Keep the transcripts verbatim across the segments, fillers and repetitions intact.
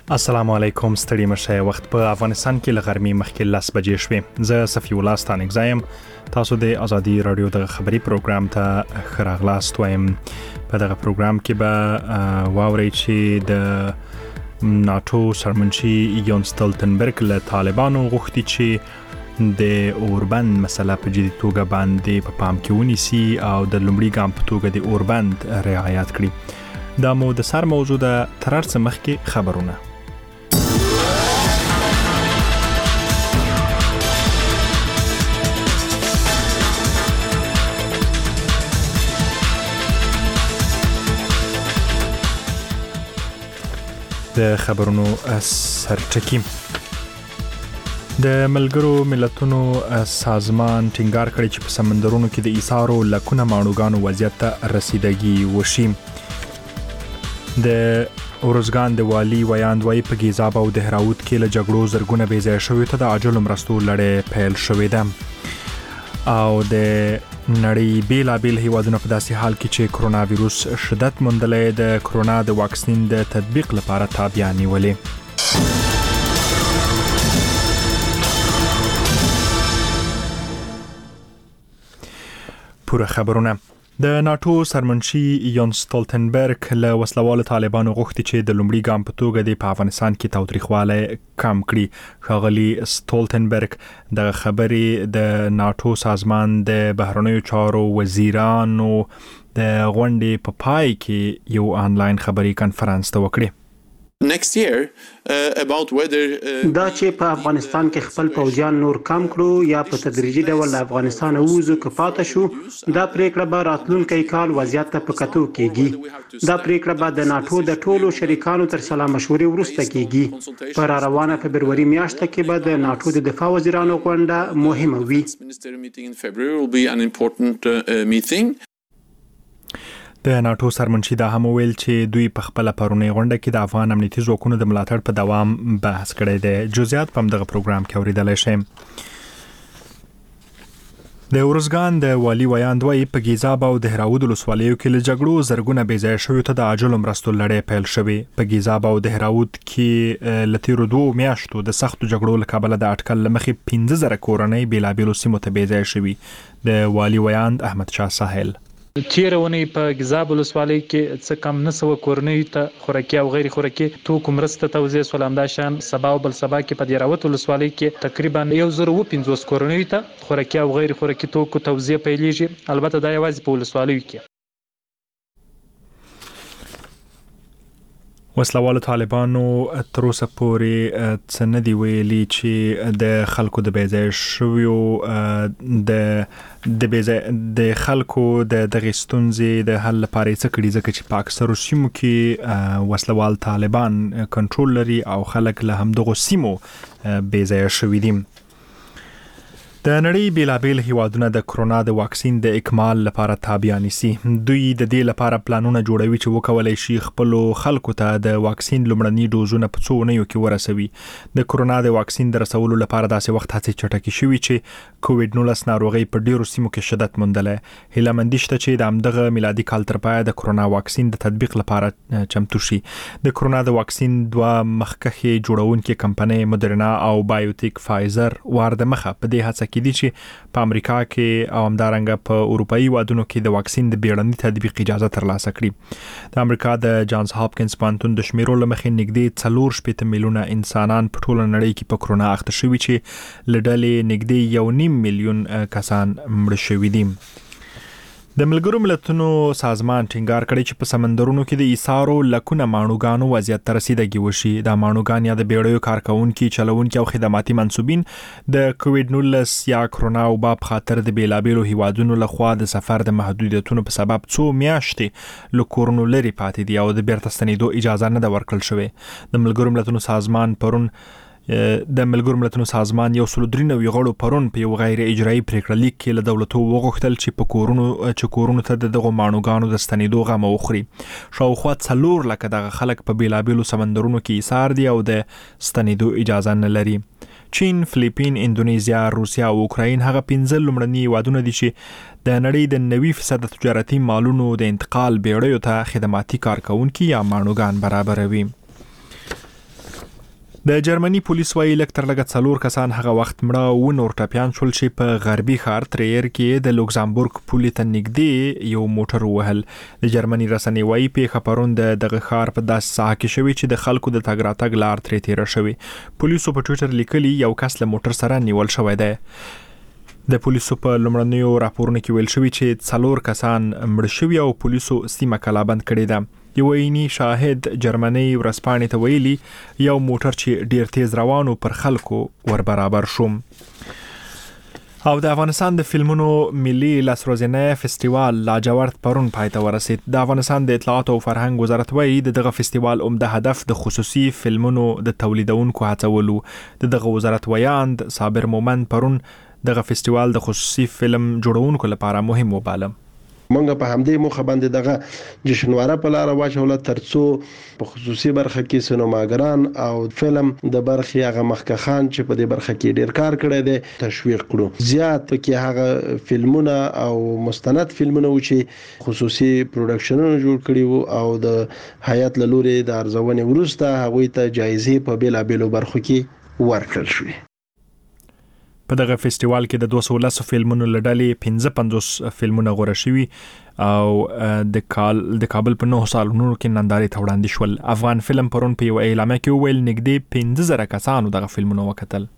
السلام علیکم ستړي مشه وخت په افغانستان کې لغرمي مخکې لاس بجې شوې زه صفی الله ستانک زایم تاسو د ازادي رادیو د خبري پروګرام ته خراغلاست وایم په دغه پروګرام کې به واوري چې د ناتو سرمنشي یون ستولتنبرګ له طالبانو غوښتي چې د اوربند مسله په جدي توګه باندې په پام کې ونیسي او د لومړي ګام په توګه د اوربند رعایت کړي دا مو د سر موضوع د ترڅ مخکې خبرونه د خبرونو سرټکی د ملګرو ملتونو سازمان ټینګار کړی چې په سمندرونو کې د ایثارو لکونه ماڼوګانو وضعیت ته رسیدګي وشي د اورزګان د والی ویاند وای په ګیزاب او دهراوت کې له جګړو زرګونه بې ځای شوی ته د عاجل مرستو لړۍ پیل شوې ده او د نړۍ بیلا بیل هیوادونو په داسې حال کې چې کرونا وایروس شدت موندلې د کرونا د واکسین د تطبیق لپاره تابع نیولې پوره خبرونه د ناتو سرمنشي یون ستولتنبرګ له وسلوال طالبانو غوښتي چې د لومړي ګام په توګه د افغانستان کې تاوتریخواله کم کړي خغلی ستولتنبرګ د خبرې د ناتو سازمان د بهرنیو چارو وزیرانو د غونډې په پای کې یو آنلاین خبري کانفرنس ته وکړي next year uh, about whether uh, دا چې په افغانستان کې خپل پوځیان نور کم کړو یا په تدریجي ډول افغانستان ووزو کفاته شو دا پریکړه به راتلونکي کال وضعیت ته په کتو کېږي دا پریکړه به د ناتو د ټولو شریکانو تر سلا مشورې وروسته کېږي په را روانه فبروري میاشت کې به د ناتو د دفاع وزیرانو غونډه مهمه وي د ناتو سرمنشي دا هم ویل چې دوی په خپل پرونی غونډه کې د افغان امنیتي ځواکونو د ملاتړ په دوام بحث کړی دی جزئیات په دغه پروګرام کې اوریدلای شئ د اورزګان د والی ویاند وای په ګیزاب او دهراود ولسوالیو کې له جګړو زرګونه بې ځای شوی ته د عاجل مرستو لړۍ پیل شوې په ګیزاب او دهراود کې لتیرو دوه میاشتو د سختو جګړو له کابل د اټکل لمخې پنځه زره کورنۍ بیلابیلو سیمو ته بې ځای شوي د والی ویاند احمد شاه ساحل تیرونی په ګیزاب ولسوالۍ کې څه کم نه سو کورنۍ ته خوراکي او غیر خوراکي توکو مرسته توزیع سولامداشان سبا او بل سبا کې په دیراوت ولسوالۍ کې تقریبا یو زر او پنځوس کورنۍ ته خوراکي او غیر خوراکي توکو توزیع پیلېږي البته دا یوازې په ولسوالۍ کې وسلوال طالبانو تر اوسه پورې څه نه دی ویلي چې د خلکو د بیځای شویو د د بیځای د خلکو د دغه ستونزې د حل لپاره څه کړي ځکه چې په اکثرو سیمو کې وسلوال طالبان کنټرول لري او خلک له همدغه سیمو بیځای شوي دي د نړۍ بیلابیل هیوادونه د کرونا د واکسین د اکمال لپاره تابع نیسي دوی د دې لپاره پلانونه جوړوي چې وکولای شي خپل خلکو ته د واکسین لومړني ډوزونه په څو اونیو کې ورسوي د کرونا د واکسین د رسولو لپاره داسې وخت هڅې چټکې شوي چې کووډ نولس ناروغي په ډیرو سیمو کې شدت موندله هیله مند شته چې د امدغه میلادي کال تر پایه د کرونا واکسین د تطبیق لپاره چمتو شي د کرونا د واکسین دوه مخکخي جوړونکو کمپنۍ مودرنا او بایوټیک فایزر ورده مخه په دې هڅه کې دي چې په امریکا کې او همدارنګه په اروپאי وادونو کې د واکسین د بیړني تطبیق اجازه ترلاسه کړي د امریکا د جانز هاپکینز پوهنتون د شمیرو لمخې نږدې څلور شپېته میلیونه انسانان په ټوله نړۍ کې په کرونا اخته شوي چې لډلې نږدې یو نیم میلیون کسان مړ شوي دي د ملګرو ملتونو سازمان ټینګار کړی چې په سمندرونو کې د ایثارو لکونه ماڼوګانو وضعیت ته رسیدګي وشي د ماڼوګان یا د بیړیو کارکونکو چلوونکو او خدماتي منسوبین د کووډ نولس یا کرونا او په خاطر د بیلابیلو هیوادونو لخوا د سفر د محدودیتونو په سبب څو میاشتې له کورونو لري پاتې دي او د بیرته ستنېدو اجازه نه ده ورکړل شوې د ملګرو ملتونو سازمان پرون د ملګرو ملتونو سازمان یو سل درې نوي غړو پرون په یو غیر اجرایي پریکړه لیک کې له دولتو وغوښتل چې په کورونو چې کورونو ته دغه ماڼوګانو د ستنېدو غم وخوري شاوخوا څلور لکه دغه خلک په بیلابیلو سمندرونو کې ایثار دي او د ستنېدو اجازه نه لري چین، فلیپین، اندونیزیا، روسیا او اوکراین هغه پنځه لومړني هیوادونه دي چې د نړۍ د نوي فیصد تجارتي مالونو د انتقال بیړیو ته خدماتي کارکونکي یا ماڼوګان برابروي. د جرمني پولیس وايي لږ تر لږه څلور کسان هغه وخت مړه او نور ټپیان شول چې په غربي ښار تریر کې د لوکزامبورګ پولې ته نږدې یو موټر ووهل. د جرمني رسنۍ وايي پیښه پرون د دغه ښار په داسې ساحه کې شوې چې د خلکو د تګ راتګ لار ترې تېره شوې. پولیسو په ټویټر لیکلي یو کس له موټر سره نیول شوی دی. د پولیسو په لومړنیو راپورونو کې ویل شوی چې څلور کسان مړه شوي او پولیسو سیمه کلابند کړې ده. یو عیني شاهد جرمني ورځپاڼې ته ویلي یو موټر چې ډیر تیز روانو پر خلکو ور برابر شوم. او د افغانستان د فلمونو ملي لاسروزنه فستیوال لاجورد پرون پای ته ورسید. د افغانستان د اطلاعات او فرهنګ وزارت وايي دغه فستیوال عمده هدف د خصوصي فلمونو د تولیدونکو هڅولو. دغه وزارت ویاند صابر مومن پرون دغه فستیوال د خصوصي فلم جوړونکو لپاره مهم وباله. مونږ په همدې موخه باندې دغه جشنواره په لار واچوله ترڅو په خصوصي برخه کې سینماګران او فلم د برخې هغه مخکخان چې په دې برخه کې ډیر کار کړی دی تشویق کړو. زیات کې هغه فلمونه او مستند فلمونه و چې خصوصي پروډکشنونه جوړ کړي وو او د هیئت له لوري د ارزونې وروسته هغوی ته جایزې په بیلابیلو برخو کې ورکړل شوې. په دغه فستیوال کې د دوه سوه لس فلمونو له ډلې پنځه پنځوس فلمونه غوره شوي او د کال د کابل په نهه سالونو کې نندارې ته وړاندې شول. افغان فلم پرون په یو اعلامیه کې وویل نږدې پنځه زره کسانو دغه فلمونه وکتل.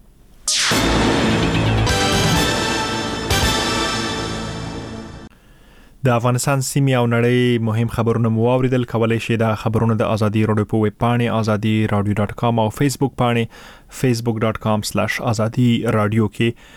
د افغانستان سیمې او نړۍ مهم خبرونه مو واوریدل. کولای شئ د خبرونو د ازادي رادیو په ویب پاڼې ازادي رادیو ډاټ کام او فیسبوک پاڼې فیسبوک ډاټ کام سلاش ازادي رادیو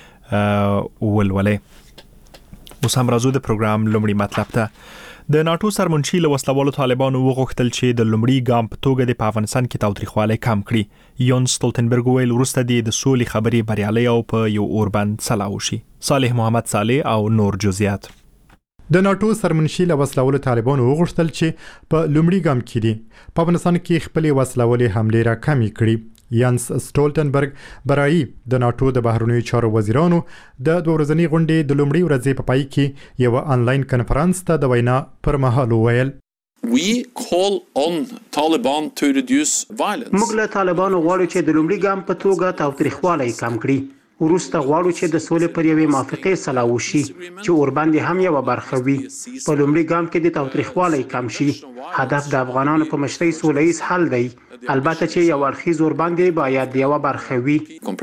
کې ولولئ. اوس هم راځو د پروګرام لومړی مطلب ته. د ناتو سرمنشي له وسلوالو طالبانو وغوښتل چې د لومړي ګام په توګه د افغانستان کې تاوتریخوالی کم کړي. یون سټولټنبرګ ویل وروسته د سولې خبرې بریالۍ او په یو اوربند سلا وشي. صالح محمد صالح او نور جزئیات. د ناتو سرمنشي له وسلوالو طالبانو وغوښتل چې په لومړي ګام کې دي په افغانستان کې خپلې وسلوالې حملې را کمې کړي. یانس سټولټنبرګ برای د ناتو د بهرنیو چارو وزیرانو د دوه ورځنۍ غونډې د لومړۍ ورځې په پای کې یو آنلاین کنفرانس ته د وینا پر مهال وویل We call on Taliban to reduce violence. موږ له طالبانو غواړو چې د لومړي ګام په توګه تاوتریخوالی کم کړي. وروسته غواړو چې د سولې پر یوې موافقې سلا وشي چې اوربند هم یوه برخه وي. په لومړي ګام کې د تاوتریخوالی کم شي. هدف د افغانانو په مشرۍ سوله ییز حل دی، البته چې یو اړخیز اوربند باید یوه برخه وي.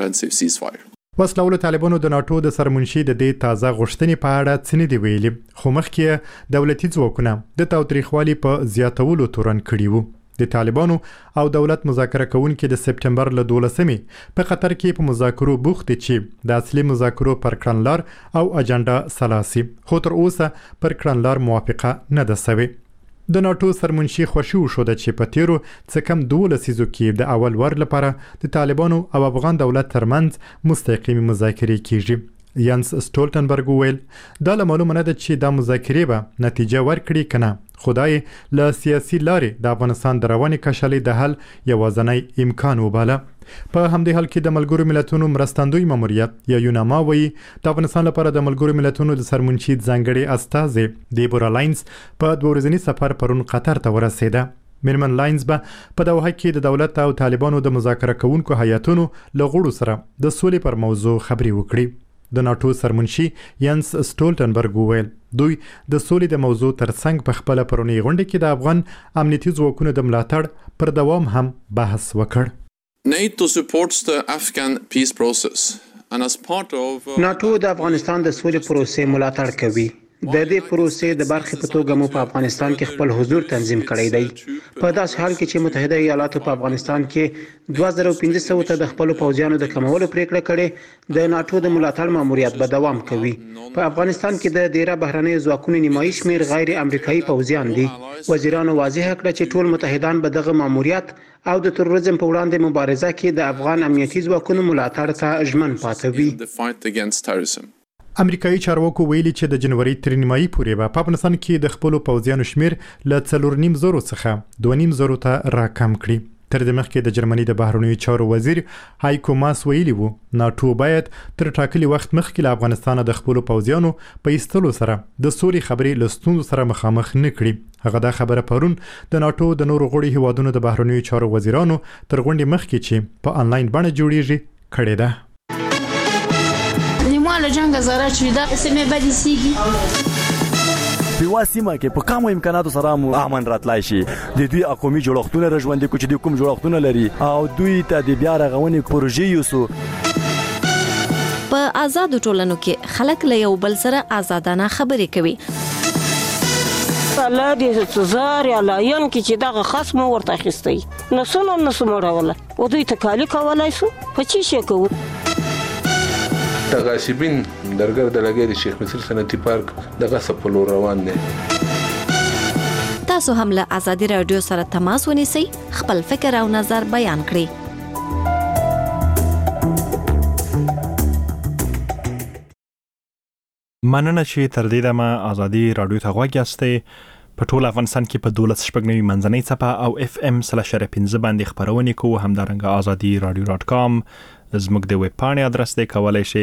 وسلوالو طالبانو د ناتو د سرمنشي د دې تازه غوښتنې په اړه څه نه دي ویلي، خو مخکې دولتي ځواکونه د تاوتریخوالي په زیاتولو تورن کړي وو. د طالبانو او دولت مذاکره کوونکي د سپټمبر له دولسمې په قطر کې په مذاکرو بوخت دي چې د اصلي مذاکرو پر کړنلار او اجنډا سلاسي، خو تر اوسه پر کړنلار موافقه نه ده سوې. د ناتو سرمنشي خوشي وښوده چې په تیرو څه کم دوه لسیزو کې د اول ور لپاره د طالبانو او افغان دولت ترمنځ مستقیمي مذاکرې کیږي. یانس سټولټنبرګ ویل دا له معلومه نه ده چې دا مذاکرې به نتیجه ورکړي که نه، خو دا یې له سیاسي لارې د افغانستان د روانې کشلې د حل یوازینی امکان وباله. په همدې حال کې د ملګرو ملتونو مرستندوی ماموریت یا یوناما وایي د افغانستان لپاره د ملګرو ملتونو د سرمنشي ځانګړي استازی دیبورا لاینز په دوه ورځني سفر پرون قطر ته ورسېده. میرمن لاینز به په دوحه کې د دولت او طالبانو د مذاکره کوونکو هیاتونو له غړو سره د سولې پر موضوع خبرې وکړي. د ناتو سرمنشي یانس سټولټنبرګ وویل دوی د سولې د موضوع ترڅنګ په خپله پرونی غونډه کې د افغان امنیتي ځواکونو د ملاتړ پر دوام هم بحث وکړ. NATO supports the Afghan peace process and as part of ناتو د افغانستان د سولې پروسې ملاتړ کوي. د دې پروسې د برخې په توګه مو په افغانستان کې خپل حضور تنظیم کړی دی. په داسې حال کې چې متحده ایالاتو په افغانستان کې دوه زره پنځه سوه ته د خپلو پوځیانو د کمولو پریکړه کړې، د ناتو د ملاتړ ماموریت به دوام کوي. په افغانستان کې د ډیره بهرنیو ځواکونو نیمایي شمېر غیر امریکایي پوځیان دي. وزیرانو واضح کړه چې ټول متحدان به دغه ماموریت او د تروریزم په وړاندې مبارزه کې د افغان امنیتي ځواکونو ملاتړ ته ژمن پاتې وي. امریکایي چارواکو ویلي چې د جنوري تر نیمایي پورې به په افغانستان کې د خپلو پوځیانو شمیر له څلور نیم زرو څخه دوه نیم زرو ته راکم کړي. تر دې مخکې د جرمني د بهرنیو چارو وزیر هایکو ماس ویلي وو ناټو باید تر ټاکلي وخت مخکې له افغانستان د خپلو پوځیانو په ایستلو سره د سولې خبرې له ستونزو سره مخامخ نه کړي. هغه دا خبره پرون د ناټو د نورو غړي هیوادونو د بهرنیو چارو وزیرانو تر غونډې مخکې چې په انلاین بڼه جوړیږي کړې ده. نیمه جنگ زاره چې دا سمې بدې سیږي په واسمه کې په کومو امکاناتو سره مو امن راتلای شي. د دوی اقومي جوړښتونه رژوندې کو چې د کوم جوړښتونه لري او دوی ته د بیا رغونې پروژې یوسو. په آزاد ټولنو کې خلک له یو بل سره آزادانه خبرې کوي. الله دې زار یا لاین کې چې دغه خصم ورته اخیستی نو سونه نو سمړوله او دوی تکالی کولای شو په چی شي کوو. تغاسبین درګر د لګي د شیخ مصر صنعتي پارک دغه سپلو روان دي. تاسو هم له آزادي رادیو سره تماس ونیسئ، خپل فکر او نظر بیان کړئ. مننه چې تر دې دمه آزادي رادیو ته غوږ یاستئ. په ټول افغانستان کې په دولس شپږ نوي منځنۍ څپه او اف ام سل شره پنځه باندې خبرونه کوو. همدارنګه آزادي رادیو ډاټ کام زموږ د ویب پاڼې ادرس دی، کولای شئ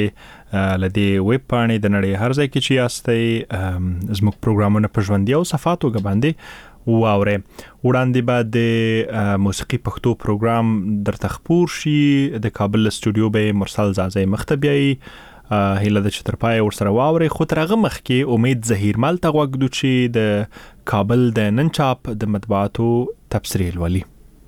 لدې ویب پاڼې د نړۍ هر ځای کې چې یاستئ زموږ پروګرامونه په ژوندۍ او صفاتو باندې واورئ. وړاندې به د موسیقي پښتو پروګرام درته خپور شي. د کابل استودیو به مرسل زازی مخته بیایي. هیله ده چې تر پای ورسره واورئ. خو تر هغه مخکې امید زهیرمل ته غوږ ږدو چې د کابل د نن چاپ د مطبوعاتو تبصرې لولي.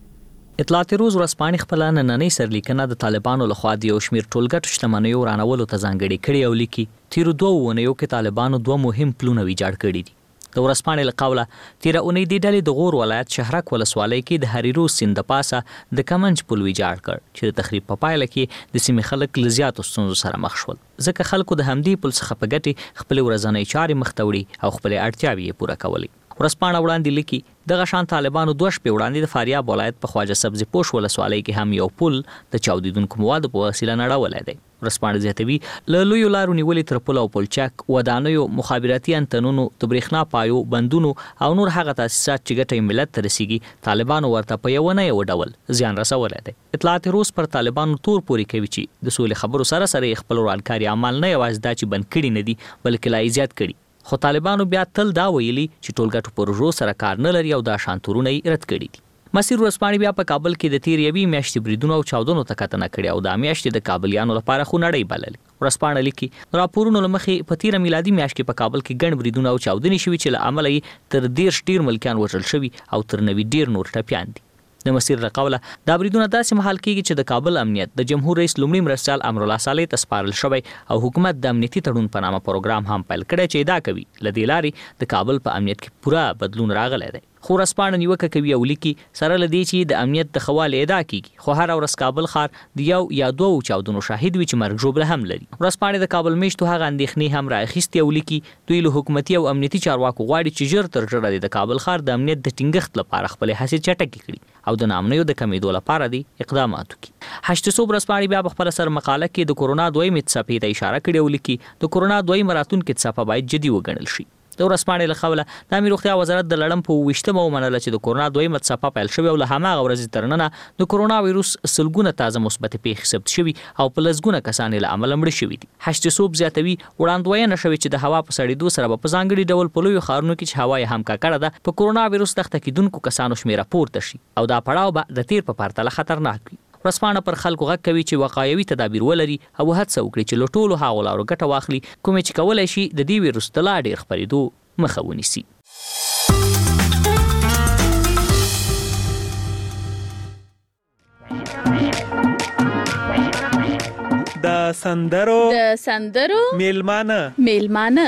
اطلاعات روز ورځپاڼې خپل نننۍ سرلیکنه د طالبانو لخوا د یو شمېر ټولګټو شتمنیو رانولو ته ځانګړې کړې او لیکي تیرو دوه اونیو کې طالبانو دوه مهم پلونه ویجاړ کړي دي. د ورځپاڼې له قوله تیره اونۍ دې ډلې د غور ولایت شهرک ولسوالۍ کې د هریروز سیند د پاسه د کمنج پل ویجاړ کړ چې د تخریب په پایله کې د سیمې خلک له زیاتو ستونزو سره مخ شول، ځکه خلکو د همدې پل څخه په ګټې خپلې ورځنۍ چارې مخ ته وړي او خپلې اړتیاوې یې پوره کولې. ورځپاڼه وړاندې لیکي دغه شان طالبانو دوه شپې وړاندې د فاریاب ولایت په خواجه سبزي پوش ولسوالۍ کې هم یو پل د چاودیدونکو موادو په وسیله نړولی دی. ورځپاڼه زیاتوي له لویو لارو نیولې تر پل او پلچک، ودانیو، مخابراتي انتنونو، د برېښنا پایو، بندونو او نور هغه تاسیسات چې ګټه یې ملت ته رسیږي طالبانو ورته په یو نه یو ډول زیان رسولی دی. اطلاعات روز پر طالبانو تور پورې کوي چې د سولې خبرو سره سره یې خپل ورانکاري عمل نه یوازې دا چې بند کړي نه دي بلکې لا یې زیات کړي. خو طالبانو بیا تل دا ویلي چې ټولګټو پروژو سره کار نه لري او دا شانتورونه یې رد کړي دي. مسیر ورځپاڼې بیا په کابل کې د تیر یوې میاشتې بریدونو او چاودنو ته کتنه کړې او دا میاشتې د کابلیانو لپاره خونړۍ بللې. ورځپاڼه لیکي راپورونو له مخې په تیره میلادي میاشت کې په کابل کې ګڼ بریدونه او چاودنې شوي چې له امله یې تر دېرش ډېر ملکیان وژل شوي او تر نوي ډېر نور ټپیان دي. د مسیر له قوله دا بریدونه داسې مهال کېږي چې د کابل امنیت د جمهور رئیس لومړي مرستیال امرالله صالح ته سپارل شوی او حکومت د امنیتي تړون په نامه پروګرام هم پیل کړی چې ادعا کوي له دې لارې د کابل په امنیت کې پوره بدلون راغلی دی. خو ورځپاڼه نیوکه کوي او لیکي سره له دې چې د امنیت د ښه والي ادعا کېږي خو هره ورځ کابل ښار د یو یا دوو چاودنو شاهد وي چې مرګ ژوبله هم لري. ورځپاڼې د کابل میشتو هغه اندېښنې هم رااخیستې او لیکي دوی له حکومتي او امنیتي چارواکو غواړي چې ژر تر ژره د کابل ښار د امنیت د ټینګښت لپاره خپلې هڅې چټکې کړي او د ناامنیو د کمېدو لپاره دې اقدامات وکړي. هشت صوب ورځپاڼې بیا په خپله سر مقاله کې د کورونا دویمې څپې ته اشاره کړې او لیکي د کورونا دویمه راتلونکې څپه باید جدي وګڼل شي. د ورځپاڼې له قوله د امیر روغتیا وزارت د لړم په اوویشتمه ومنله چې د کورونا دویمه څپه پیل شوې او له هماغه ورځې تر ننه د کورونا ویروس سلګونه تازه مثبتې پیښې ثبت شوي او په لسګونه کسان یې له امله مړه شوي دي. هشت صوب زیاتوي وړاندوینه شوې چې د هوا په سړېدو سره به په ځانګړي ډول په لویو ښارونو کې چې هوا یې هم ککړه ده په کورونا ویروس دښته کېدونکو کسانو شمېره پورته شي او دا پړاو به د تیر په پرتله خطرناک وي. ورځپاڼه پر خلکو غږ کوي چې وقایوي تدابیر ولري او هڅه وکړي چې له ټولو هغو لارو ګټه واخلي کومې چې کولی شي د دې ویروس د لا ډېر خپرېدو مخه ونیسي. د سندرو د سندرو میلمانه میلمانه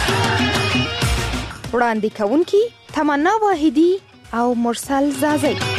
وړاندې کوونکي تمنا واحدی او مرسل زازی.